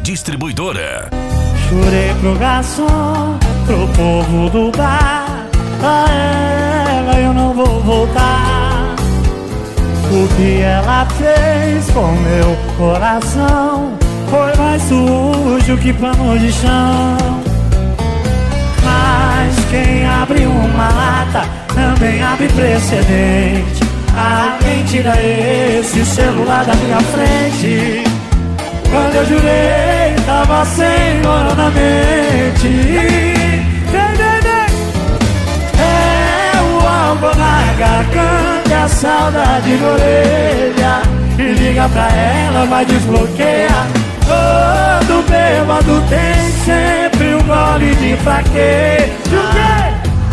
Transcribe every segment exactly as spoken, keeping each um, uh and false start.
Distribuidora. Jurei pro garçom, pro povo do bar, a ela eu não vou voltar. O que ela fez com meu coração foi mais sujo que pano de chão. Mas quem abre uma lata também abre precedente. Alguém tira esse celular da minha frente. Quando eu jurei, tava sem hora na mente. Vem, vem, vem. É o álcool na garganta e a saudade na orelha. E liga pra ela, vai desbloquear. Todo bêbado tem sempre um gole de fraqueza. O quê?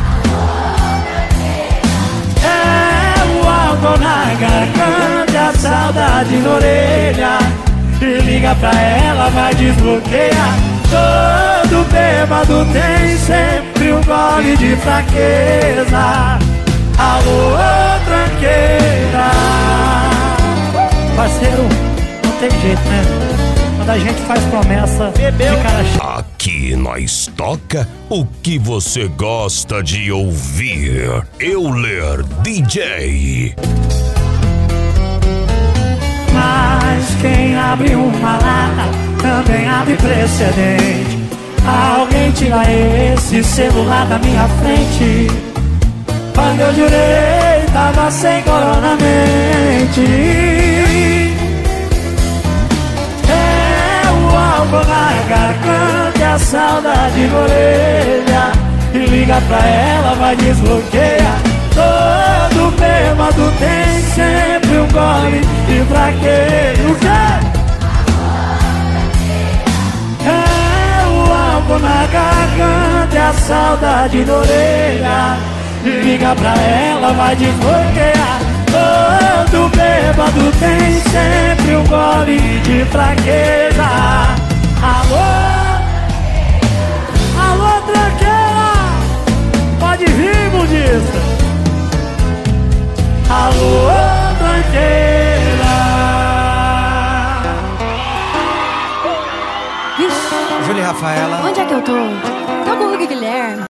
É o álcool na garganta e a saudade na orelha. E liga pra ela, vai desbloquear. Todo bêbado tem sempre um gole de fraqueza. Alô, tranqueira. Parceiro, não tem jeito, né? Quando a gente faz promessa de cara cheia. Aqui nós toca o que você gosta de ouvir. Euler D J. Mas quem abre uma lata também abre precedente. Alguém tira esse celular da minha frente. Quando eu jurei, tava sem cor na mente. É o álcool na garganta e a saudade na orelha. E liga pra ela, vai desbloquear. Todo bêbado tem sempre um gole de fraqueza. O quê? É o álcool na garganta e a saudade na orelha. E liga pra ela, vai desbloquear. Todo bêbado tem sempre um gole de fraqueza. Alô, alô, tranqueira. Pode vir, budista. Alô, tranqueira. Vixe, Júlia e Rafaela. onde é que eu tô? Tô com o Hugo Guilherme.